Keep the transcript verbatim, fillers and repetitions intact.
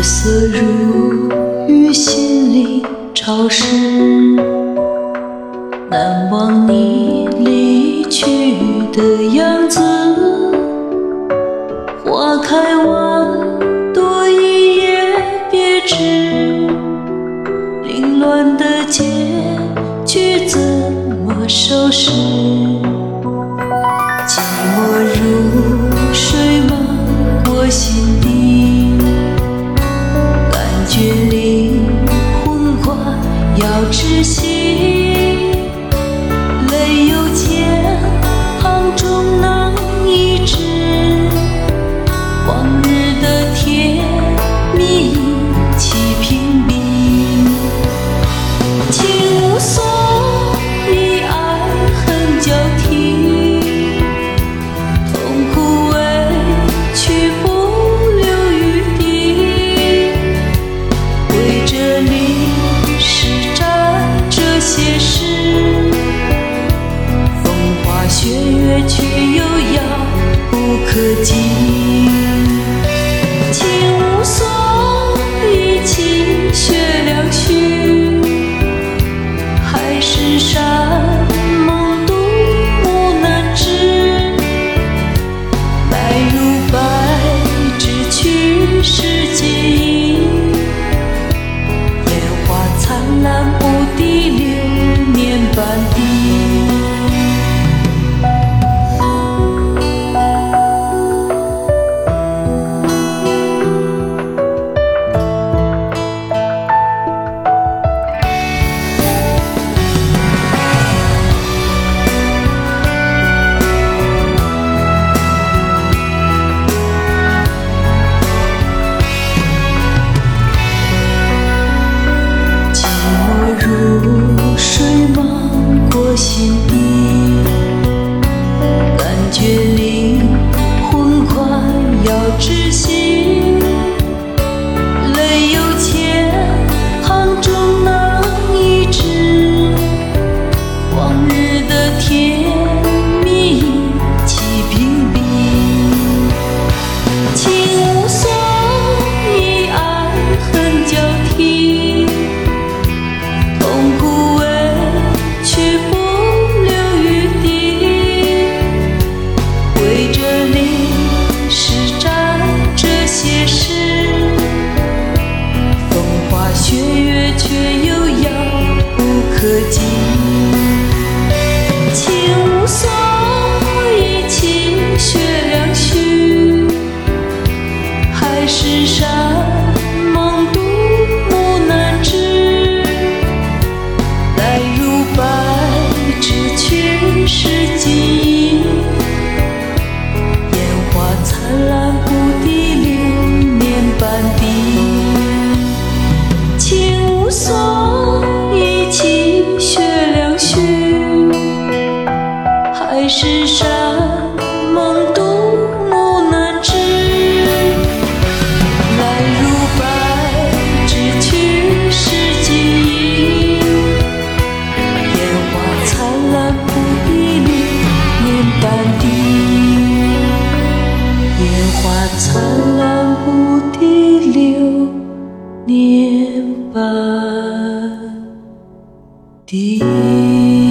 色如雨，心灵潮湿。难忘你离去的样子，花开完，多一叶别枝。凌乱的结局怎么收拾？寂寞如水漫过心底，感觉灵魂快要窒息，泪有千行终能医治，往日的甜蜜一起屏蔽。情无所以爱恨交替，痛苦委屈不留余地，为这历史沾这些事，风花雪月却又遥不可及。情无所以泣血两许，海誓山盟独木难支，待如白纸去世记忆，烟花灿烂不敌流年半地。心底感觉灵魂快要窒息，泪有千行终能医治，往日的甜蜜一起屏蔽。情无所以爱恨交替，痛苦委屈不血月却又遥不可及。情无所以泣血两许，海誓山盟独木难支，待如白纸去世记忆，烟花灿烂不敌流年半地。情无所以泣血两许，海誓山盟独木难支，来如白纸去世记忆，烟花灿烂不敌流年半地，烟花灿烂不敌流年半地。